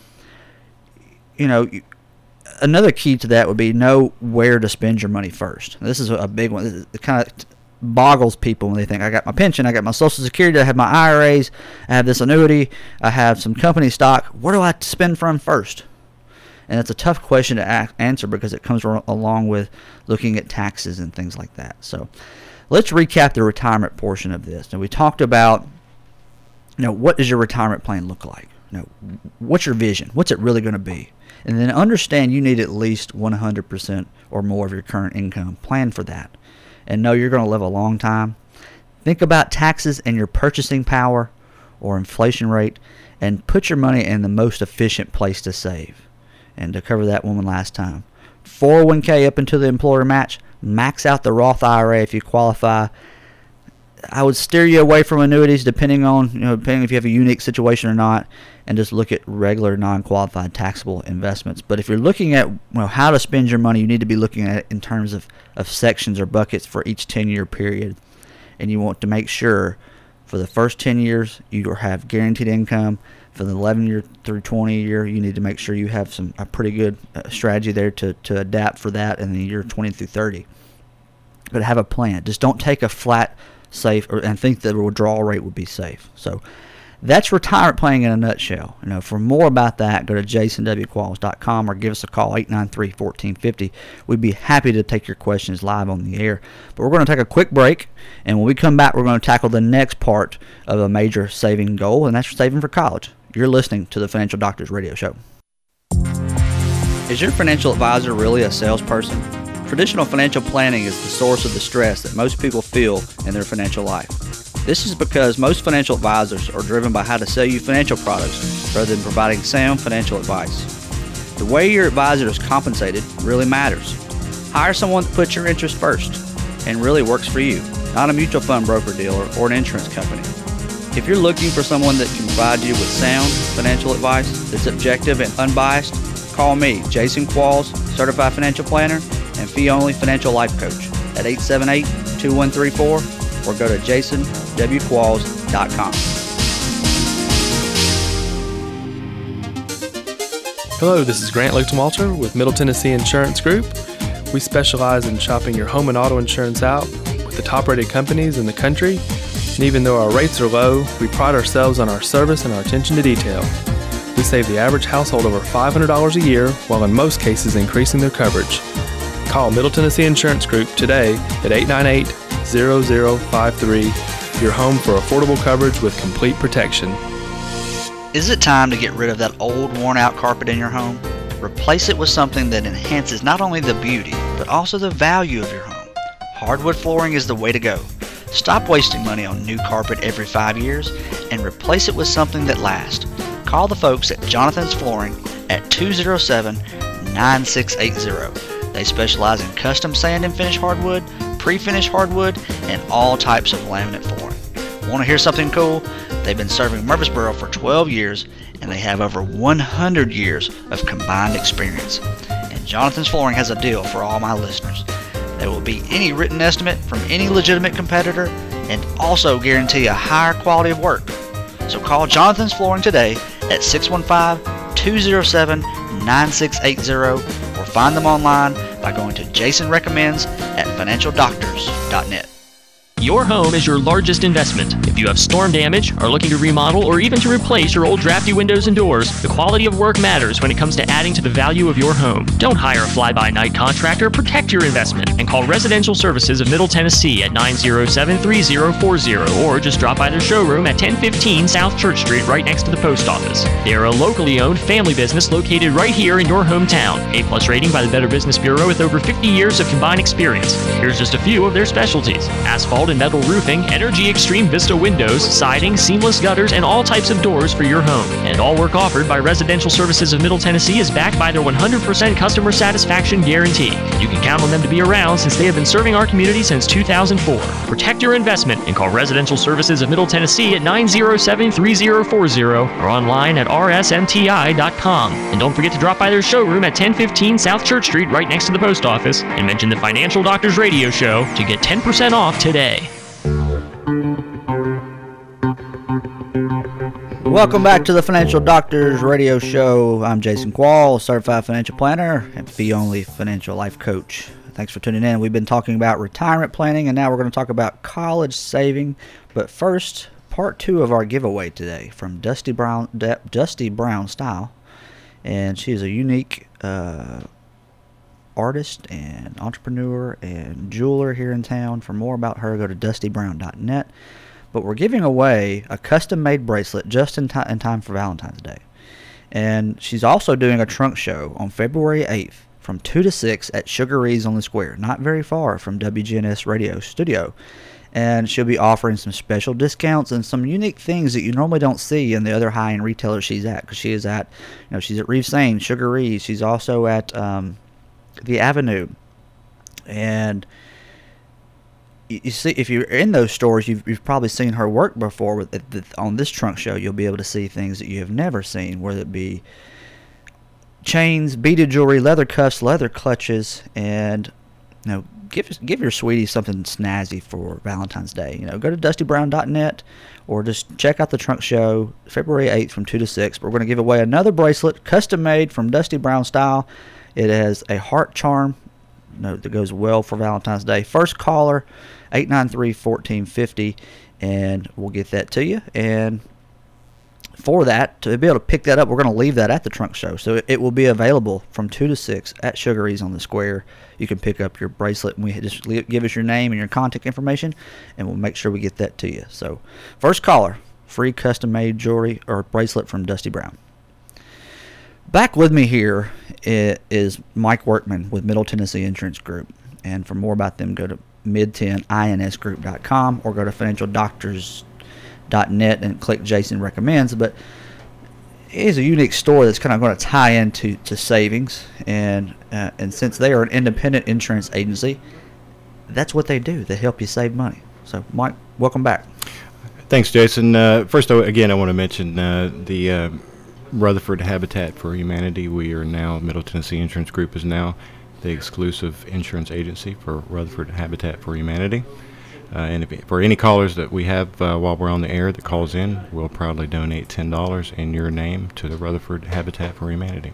another key to that would be know where to spend your money first. This is a big one. It kind of boggles people when they think, I got my pension, I got my Social Security, I have my IRAs, I have this annuity, I have some company stock. Where do I spend from first? And it's a tough question to answer because it comes along with looking at taxes and things like that. So let's recap the retirement portion of this. And we talked about, what does your retirement plan look like? What's your vision? What's it really going to be? And then understand you need at least 100% or more of your current income. Plan for that. And know you're going to live a long time. Think about taxes and your purchasing power or inflation rate, and put your money in the most efficient place to save. And to cover that one last time, 401k up until the employer match. Max out the Roth IRA if you qualify. I would steer you away from annuities depending if you have a unique situation or not, and just look at regular non-qualified taxable investments. But if you're looking at how to spend your money, you need to be looking at it in terms of sections or buckets for each 10-year period. And you want to make sure for the first 10 years you have guaranteed income. For the 11-year through 20-year, you need to make sure you have a pretty good strategy there to adapt for that in the year 20 through 30. But have a plan. Just don't take a flat safe and think that the withdrawal rate would be safe. So that's retirement planning in a nutshell. For more about that, go to jasonwqualls.com or give us a call, 893-1450. We'd be happy to take your questions live on the air. But we're going to take a quick break, and when we come back, we're going to tackle the next part of a major saving goal, and that's saving for college. You're listening to the Financial Doctors Radio Show. Is your financial advisor really a salesperson? Traditional financial planning is the source of the stress that most people feel in their financial life. This is because most financial advisors are driven by how to sell you financial products rather than providing sound financial advice. The way your advisor is compensated really matters. Hire someone that puts your interest first and really works for you, not a mutual fund broker dealer or an insurance company. If you're looking for someone that can provide you with sound financial advice that's objective and unbiased, call me, Jason Qualls, Certified Financial Planner and Fee-Only Financial Life Coach at 878-2134 or go to jasonwqualls.com. Hello, this is Grant Lichtenwalter with Middle Tennessee Insurance Group. We specialize in shopping your home and auto insurance out with the top-rated companies in the country. And even though our rates are low, we pride ourselves on our service and our attention to detail. We save the average household over $500 a year, while in most cases increasing their coverage. Call Middle Tennessee Insurance Group today at 898-0053, your home for affordable coverage with complete protection. Is it time to get rid of that old worn-out carpet in your home? Replace it with something that enhances not only the beauty, but also the value of your home. Hardwood flooring is the way to go. Stop wasting money on new carpet every 5 years and replace it with something that lasts. Call the folks at Jonathan's Flooring at 207-9680. They specialize in custom sand and finish hardwood, pre-finished hardwood, and all types of laminate flooring. Want to hear something cool? They've been serving Murfreesboro for 12 years, and they have over 100 years of combined experience. And Jonathan's Flooring has a deal for all my listeners. There will be any written estimate from any legitimate competitor and also guarantee a higher quality of work. So call Jonathan's Flooring today at 615-207-9680 or find them online by going to Jason Recommends at financialdoctors.net. Your home is your largest investment. If you have storm damage, are looking to remodel, or even to replace your old drafty windows and doors, the quality of work matters when it comes to adding to the value of your home. Don't hire a fly-by-night contractor. Protect your investment and call Residential Services of Middle Tennessee at 907-3040 or just drop by their showroom at 1015 South Church Street right next to the post office. They are a locally owned family business located right here in your hometown. A+ rating by the Better Business Bureau with over 50 years of combined experience. Here's just a few of their specialties: asphalt and metal roofing, Energy Extreme Vista windows, siding, seamless gutters, and all types of doors for your home. And all work offered by Residential Services of Middle Tennessee is backed by their 100% customer satisfaction guarantee. You can count on them to be around since they have been serving our community since 2004. Protect your investment and call Residential Services of Middle Tennessee at 907-3040 or online at rsmti.com. And don't forget to drop by their showroom at 1015 South Church Street right next to the post office and mention the Financial Doctors Radio Show to get 10% off today. Welcome back to the Financial Doctors Radio Show. I'm Jason Qualls, Certified Financial Planner and Fee-Only Financial Life Coach. Thanks for tuning in. We've been talking about retirement planning, and now we're going to talk about college saving. But first, part 2 of our giveaway today from Dusty Brown Style and she is a unique artist and entrepreneur and jeweler here in town. For more about her, go to dustybrown.net. But we're giving away a custom-made bracelet just in time for Valentine's Day. And she's also doing a trunk show on February 8th from 2 to 6 at Sugaree's on the Square, not very far from WGNS Radio Studio. And she'll be offering some special discounts and some unique things that you normally don't see in the other high-end retailers she's at. Because she is at, she's at Reeves Sain, Sugaree's. She's also at the Avenue. And you see, if you're in those stores, you've probably seen her work before. On this trunk show, you'll be able to see things that you have never seen, whether it be chains, beaded jewelry, leather cuffs, leather clutches, and give your sweetie something snazzy for Valentine's Day. Go to dustybrown.net or just check out the trunk show February 8th from 2 to 6. We're going to give away another bracelet, custom made from Dusty Brown style. It has a heart charm that goes well for Valentine's Day. First caller, 893-1450, and we'll get that to you. And for that, to be able to pick that up, we're going to leave that at the trunk show. So it will be available from 2 to 6 at Sugaree's on the Square. You can pick up your bracelet, and we just give us your name and your contact information, and we'll make sure we get that to you. So first caller, free custom-made jewelry or bracelet from Dusty Brown. Back with me here is Mike Workman with Middle Tennessee Insurance Group. And for more about them, go to mid10insgroup.com or go to financialdoctors.net and click Jason Recommends. But it is a unique story that's kind of going to tie into savings. And since they are an independent insurance agency, that's what they do. They help you save money. So, Mike, welcome back. Thanks, Jason. First, again, I want to mention the Rutherford Habitat for Humanity. We are now, Middle Tennessee Insurance Group is now the exclusive insurance agency for Rutherford Habitat for Humanity. And for any callers that we have while we're on the air that calls in, we'll proudly donate $10 in your name to the Rutherford Habitat for Humanity.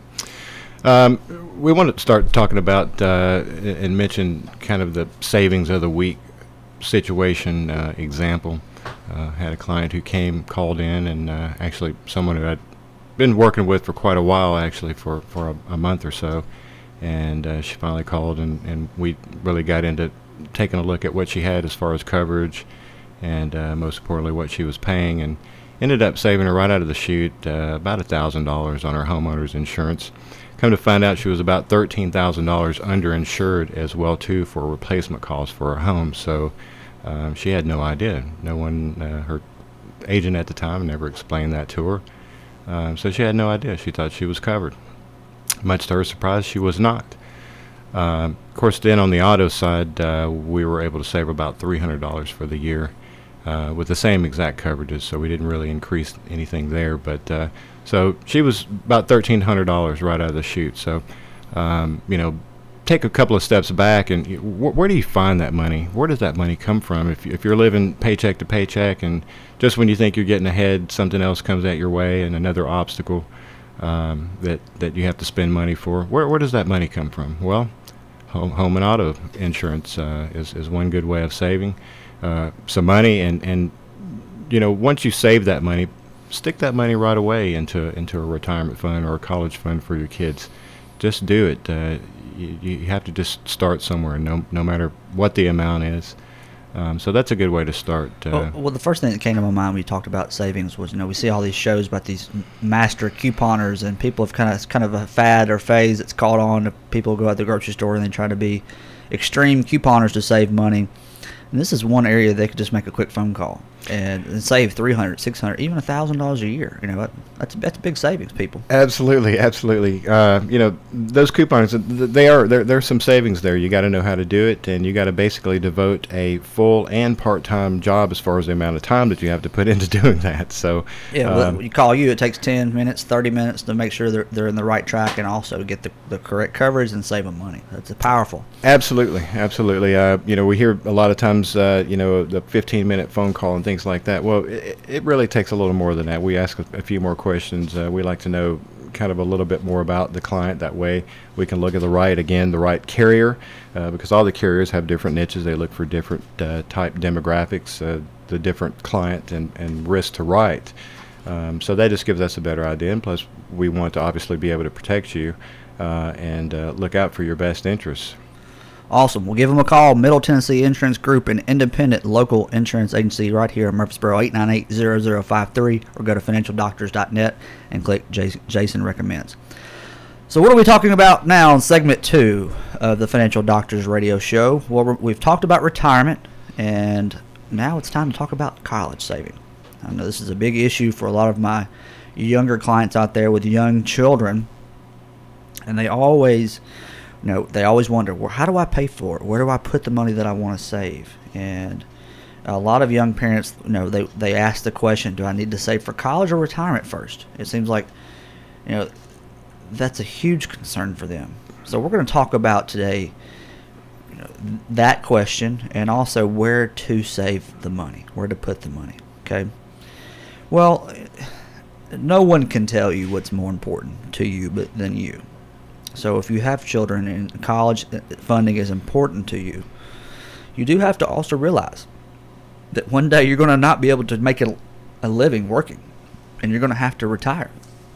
We want to start talking about and mention kind of the savings of the week situation example. Had a client who called in, and actually someone who I'd been working with for quite a while, actually for a month or so, and she finally called, and we really got into taking a look at what she had as far as coverage, and most importantly what she was paying, and ended up saving her right out of the chute about $1,000 on her homeowner's insurance. Come to find out, she was about $13,000 underinsured as well too for replacement costs for her home. So she had no idea. No one, her agent at the time, never explained that to her. So she had no idea. She thought she was covered. Much to her surprise, she was not. Of course, then on the auto side, we were able to save about $300 for the year with the same exact coverages, so we didn't really increase anything there. But so she was about $1,300 right out of the chute. So, take a couple of steps back, and where do you find that money? Where does that money come from? If you're living paycheck to paycheck, and just when you think you're getting ahead, something else comes at your way, and another obstacle that you have to spend money for. Where does that money come from? Well, home and auto insurance is one good way of saving some money, and once you save that money, stick that money right away into a retirement fund or a college fund for your kids. Just do it. You have to just start somewhere, no matter what the amount is. So that's a good way to start. Well, the first thing that came to my mind when you talked about savings was, we see all these shows about these master couponers, and people have it's kind of a fad or phase that's caught on. People go out to the grocery store and they try to be extreme couponers to save money. And this is one area they could just make a quick phone call and save $300, $600, even $1,000 a year. That's big savings, people. Absolutely. Those coupons, there's some savings there. You got to know how to do it, and you got to basically devote a full and part-time job as far as the amount of time that you have to put into doing that. So when you call you, it takes 10 minutes, 30 minutes to make sure they're in the right track and also get the correct coverage and save them money. That's powerful. Absolutely. We hear a lot of times, the 15-minute phone call and things like that. Well, it really takes a little more than that. We ask a few more questions. We like to know kind of a little bit more about the client. That way we can look at the right carrier, because all the carriers have different niches. They look for different type demographics, the different client and risk to write. So that just gives us a better idea. And plus, we want to obviously be able to protect you and look out for your best interests. Awesome. We'll give them a call. Middle Tennessee Insurance Group, an independent local insurance agency right here in Murfreesboro, 898-0053, or go to financialdoctors.net and click Jason Recommends. So what are we talking about now in segment 2 of the Financial Doctors Radio Show? Well, we've talked about retirement, and now it's time to talk about college saving. I know this is a big issue for a lot of my younger clients out there with young children, and they always wonder, well, how do I pay for it? Where do I put the money that I want to save? And a lot of young parents, they ask the question, do I need to save for college or retirement first? It seems like, that's a huge concern for them. So we're going to talk about today that question, and also where to save the money, where to put the money. Okay. Well, no one can tell you what's more important to you than you. So if you have children and college funding is important to you, you do have to also realize that one day you're going to not be able to make a living working, and you're going to have to retire.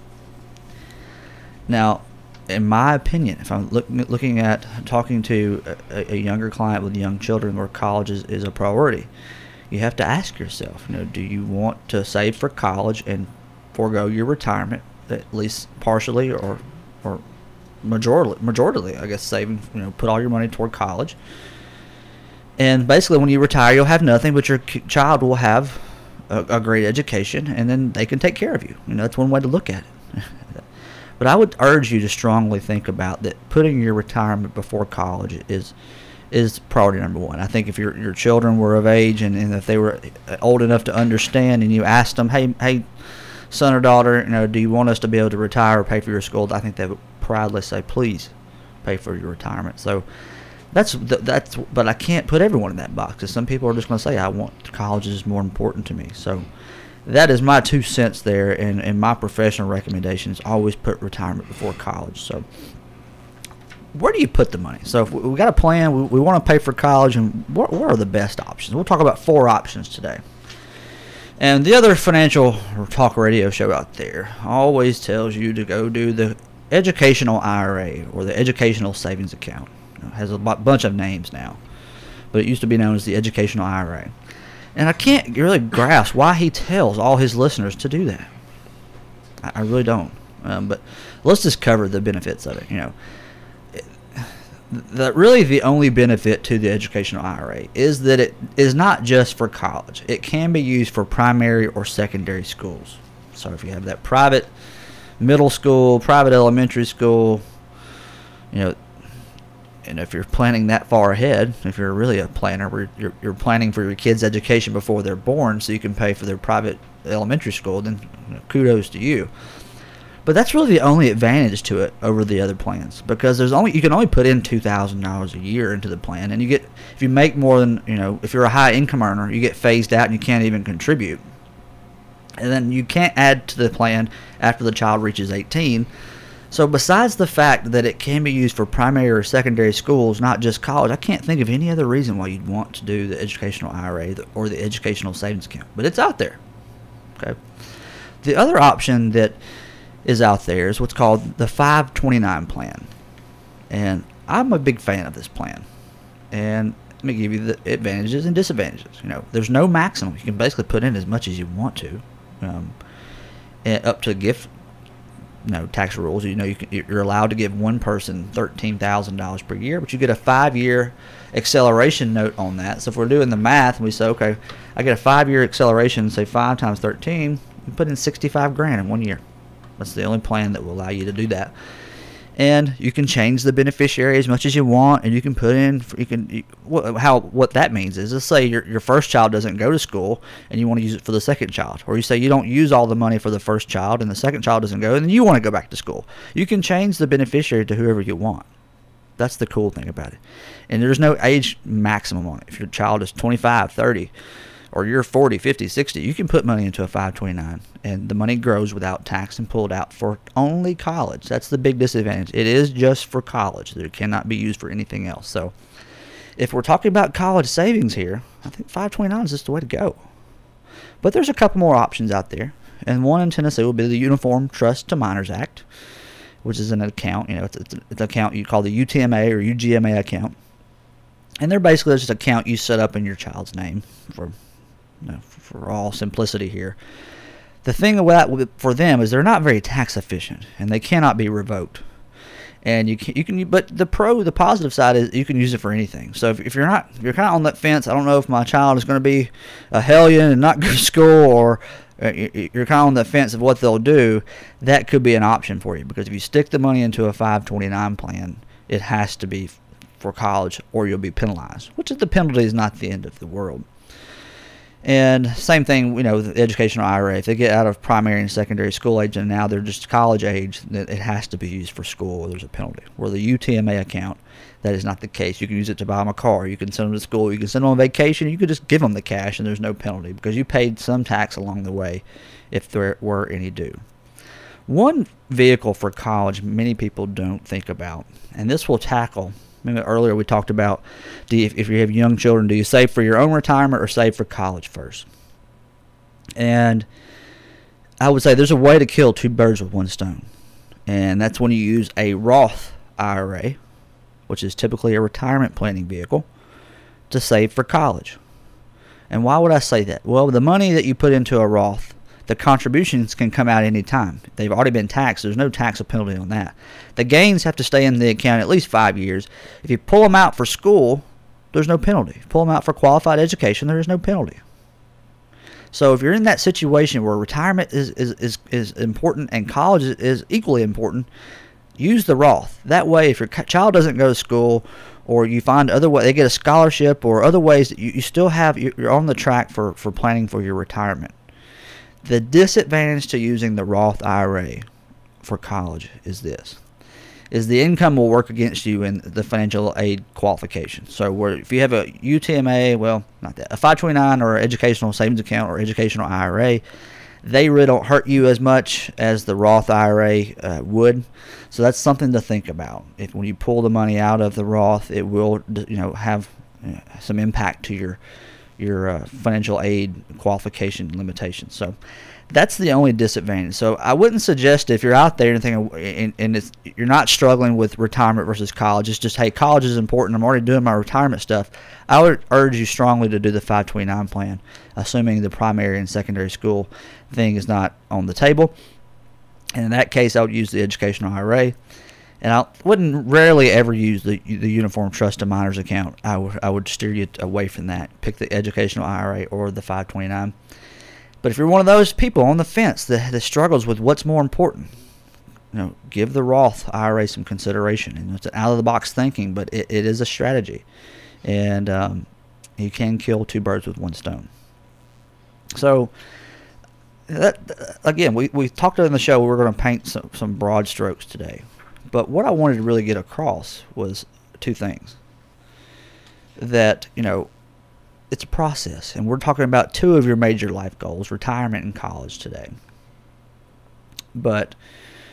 Now, in my opinion, if I'm looking at talking to a younger client with young children where college is a priority, you have to ask yourself, do you want to save for college and forego your retirement, at least partially or majority, I guess, saving, put all your money toward college. And basically when you retire, you'll have nothing, but your child will have a great education, and then they can take care of you. That's one way to look at it. But I would urge you to strongly think about that putting your retirement before college is priority number one. I think if your children were of age and if they were old enough to understand, and you asked them, hey, son or daughter, do you want us to be able to retire or pay for your school? I think they would proudly say, please pay for your retirement. So that's but I can't put everyone in that box, because some people are just going to say, I want college is more important to me. So that is my 2 cents there, and my professional recommendation is always put retirement before college. So where do you put the money? So if we got a plan, we want to pay for college, and what are the best options? We'll talk about 4 options today. And the other financial talk radio show out there always tells you to go do the educational IRA or the educational savings account. It has a bunch of names now, but it used to be known as the educational IRA. And I can't really grasp why he tells all his listeners to do that. I really don't. But let's just cover the benefits of it. Really the only benefit to the educational IRA is that it is not just for college. It can be used for primary or secondary schools. So if you have that private middle school, private elementary school, and if you're planning that far ahead, if you're really a planner where you're planning for your kids' education before they're born so you can pay for their private elementary school, then kudos to you. But that's really the only advantage to it over the other plans, because you can only put in $2,000 a year into the plan, and if you make more than, if you're a high income earner, you get phased out and you can't even contribute. And then you can't add to the plan after the child reaches 18. So besides the fact that it can be used for primary or secondary schools, not just college, I can't think of any other reason why you'd want to do the educational IRA or the educational savings account. But it's out there. Okay. The other option that is out there is what's called the 529 plan. And I'm a big fan of this plan. And let me give you the advantages and disadvantages. There's no maximum. You can basically put in as much as you want to. And up to gift tax rules. You're allowed to give one person $13,000 per year, but you get a 5-year acceleration note on that. So if we're doing the math and we say, okay, I get a 5-year acceleration, say 5 times 13, you put in $65,000 in 1 year. That's the only plan that will allow you to do that. And you can change the beneficiary as much as you want, and you can put in, what that means is, let's say your first child doesn't go to school and you want to use it for the second child, or you say you don't use all the money for the first child and the second child doesn't go, and then you want to go back to school. You can change the beneficiary to whoever you want. That's the cool thing about it. And there's no age maximum on it. If your child is 25, 30, or you're 40, 50, 60, you can put money into a 529, and the money grows without tax and pulled out for only college. That's the big disadvantage. It is just for college. It cannot be used for anything else. So if we're talking about college savings here, I think 529 is just the way to go. But there's a couple more options out there, and one in Tennessee will be the Uniform Trust to Minors Act, which is an account. It's an account you call the UTMA or UGMA account, and they're basically just an account you set up in your child's name for all simplicity here. The thing about for them is they're not very tax efficient, and they cannot be revoked. And you can, but the positive side is you can use it for anything. So if you're kind of on that fence, I don't know if my child is going to be a hellion and not go to school, or you're kind of on the fence of what they'll do, that could be an option for you. Because if you stick the money into a 529 plan, it has to be for college or you'll be penalized, which is the penalty is not the end of the world. And same thing, the educational IRA. If they get out of primary and secondary school age and now they're just college age, it has to be used for school or there's a penalty. Where the UTMA account, that is not the case. You can use it to buy them a car. You can send them to school. You can send them on vacation. You could just give them the cash and there's no penalty because you paid some tax along the way if there were any due. One vehicle for college many people don't think about, and this will tackle, earlier we talked about if you have young children, do you save for your own retirement or save for college first? And I would say there's a way to kill two birds with one stone. And that's when you use a Roth IRA, which is typically a retirement planning vehicle, to save for college. And why would I say that? Well, the money that you put into a Roth, the contributions can come out any time. They've already been taxed. There's no tax or penalty on that. The gains have to stay in the account at least 5 years. If you pull them out for school, there's no penalty. If you pull them out for qualified education, there is no penalty. So if you're in that situation where retirement is important and college is equally important, use the Roth. That way, if your child doesn't go to school or you find other way, they get a scholarship or other ways that you still have, you're on the track for planning for your retirement. The disadvantage to using the Roth IRA for college is the income will work against you in the financial aid qualification. So if you have a UTMA, a 529 or educational savings account or educational IRA, they really don't hurt you as much as the Roth IRA would. So that's something to think about. If when you pull the money out of the Roth, it will have some impact to your financial aid qualification limitations. So that's the only disadvantage. So I wouldn't suggest if you're out there and thinking, and you're not struggling with retirement versus college, it's just, hey, college is important, I'm already doing my retirement stuff, I would urge you strongly to do the 529 plan, assuming the primary and secondary school thing is not on the table. And in that case, I would use the educational IRA. And I wouldn't rarely ever use the Uniform Trust to Minors account. I would steer you away from that. Pick the educational IRA or the 529. But if you're one of those people on the fence that struggles with what's more important, give the Roth IRA some consideration. And it's an out-of-the-box thinking, but it is a strategy. And you can kill two birds with one stone. So, again, we talked in the show, we were going to paint some broad strokes today. But what I wanted to really get across was two things. That, it's a process. And we're talking about two of your major life goals, retirement and college today. But,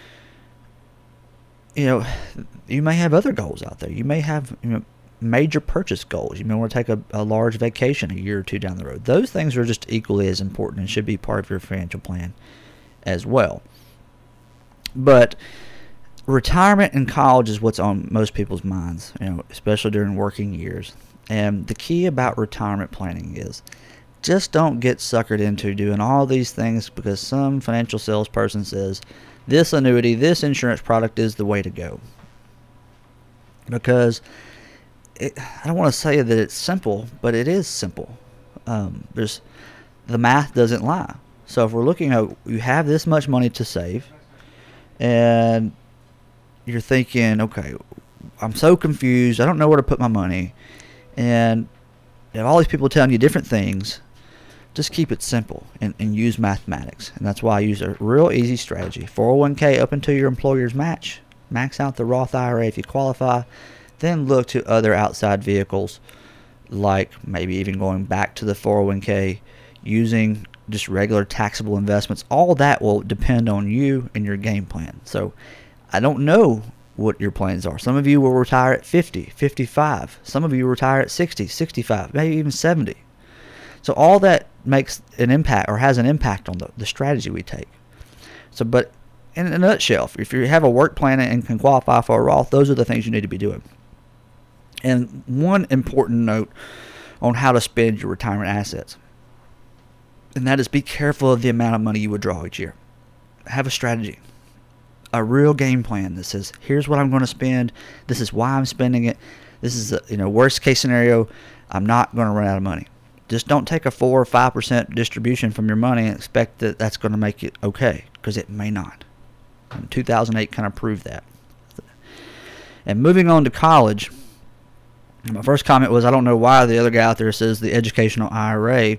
you may have other goals out there. You may have major purchase goals. You may want to take a large vacation a year or two down the road. Those things are just equally as important and should be part of your financial plan as well. But retirement and college is what's on most people's minds, especially during working years. And the key about retirement planning is just don't get suckered into doing all these things because some financial salesperson says this annuity, this insurance product is the way to go. Because I don't want to say that it's simple, but it is simple. The math doesn't lie. So if we're looking at, you have this much money to save, and you're thinking, okay, I'm so confused, I don't know where to put my money, and you have all these people telling you different things, just keep it simple and use mathematics. And that's why I use a real easy strategy. 401k up until your employer's match. Max out the Roth IRA if you qualify. Then look to other outside vehicles, like maybe even going back to the 401k, using just regular taxable investments. All that will depend on you and your game plan. So I don't know what your plans are. Some of you will retire at 50, 55. Some of you will retire at 60, 65, maybe even 70. So all that makes an impact, or has an impact on the strategy we take. So, but in a nutshell, if you have a work plan and can qualify for a Roth, those are the things you need to be doing. And one important note on how to spend your retirement assets, and that is be careful of the amount of money you withdraw each year. Have a strategy, a real game plan that says, here's what I'm going to spend. This is why I'm spending it. This is the worst case scenario. I'm not going to run out of money. Just don't take a 4 or 5% distribution from your money and expect that that's going to make it okay, because it may not. And 2008 kind of proved that. And moving on to college, my first comment was, I don't know why the other guy out there says the educational IRA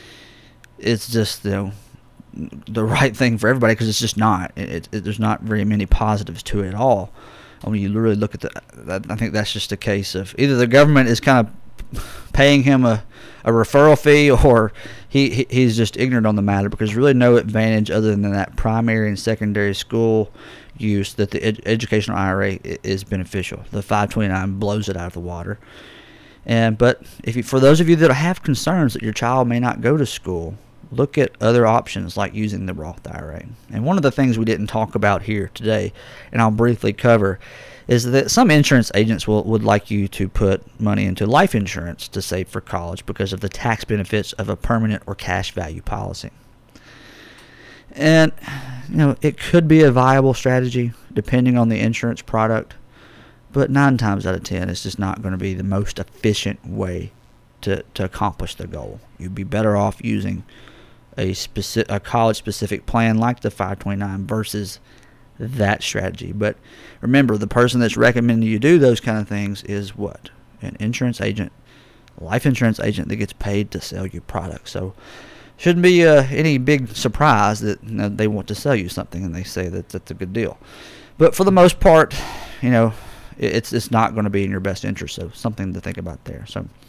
is just the right thing for everybody, because it's just not. There's not very many positives to it at all. When you really look at I think that's just a case of either the government is kind of paying him a referral fee, or he's just ignorant on the matter, because there's really no advantage other than that primary and secondary school use that the educational IRA is beneficial. The 529 blows it out of the water. But for those of you that have concerns that your child may not go to school, look at other options like using the Roth IRA. And one of the things we didn't talk about here today, and I'll briefly cover, is that some insurance agents would like you to put money into life insurance to save for college because of the tax benefits of a permanent or cash value policy. And, it could be a viable strategy depending on the insurance product, but 9 times out of 10, it's just not going to be the most efficient way to accomplish the goal. You'd be better off using a college-specific plan like the 529 versus that strategy. But remember, the person that's recommending you do those kind of things is what? An insurance agent, life insurance agent that gets paid to sell you products. So shouldn't be any big surprise that they want to sell you something and they say that that's a good deal. But for the most part, it's not going to be in your best interest. So something to think about there.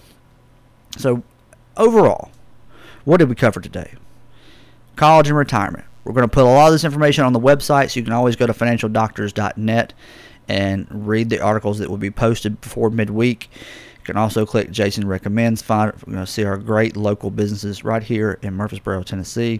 So overall, what did we cover today? College and retirement. We're going to put a lot of this information on the website, so you can always go to financialdoctors.net and read the articles that will be posted before midweek. You can also click Jason Recommends. We're going to see our great local businesses right here in Murfreesboro, Tennessee.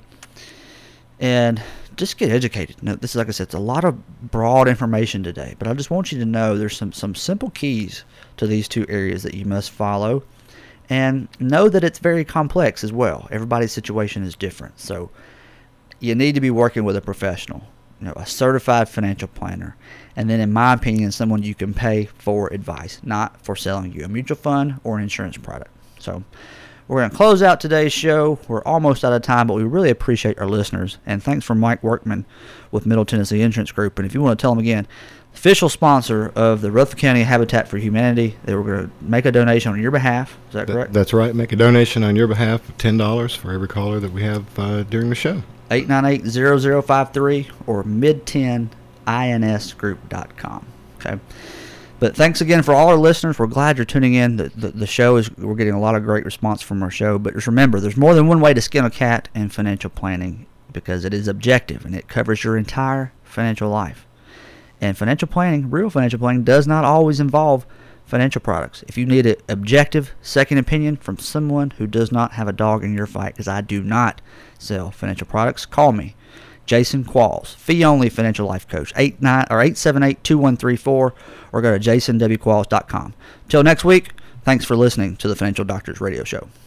And just get educated. This is, like I said, it's a lot of broad information today, but I just want you to know there's some simple keys to these 2 areas that you must follow. And know that it's very complex as well. Everybody's situation is different. So you need to be working with a professional, a certified financial planner. And then, in my opinion, someone you can pay for advice, not for selling you a mutual fund or an insurance product. So we're going to close out today's show. We're almost out of time, but we really appreciate our listeners. And thanks for Mike Workman with Middle Tennessee Insurance Group. And if you want to tell them again, official sponsor of the Rutherford County Habitat for Humanity. They were going to make a donation on your behalf. Is that correct? That's right. Make a donation on your behalf of $10 for every caller that we have during the show. 898-0053 or mid10insgroup.com. Okay. But thanks again for all our listeners. We're glad you're tuning in. The show we're getting a lot of great response from our show. But just remember, there's more than one way to skin a cat in financial planning, because it is objective and it covers your entire financial life. And financial planning, real financial planning, does not always involve financial products. If you need an objective second opinion from someone who does not have a dog in your fight, because I do not sell financial products, call me, Jason Qualls, fee-only financial life coach, 878-2134, or go to jasonwqualls.com. Till next week, thanks for listening to the Financial Doctors Radio Show.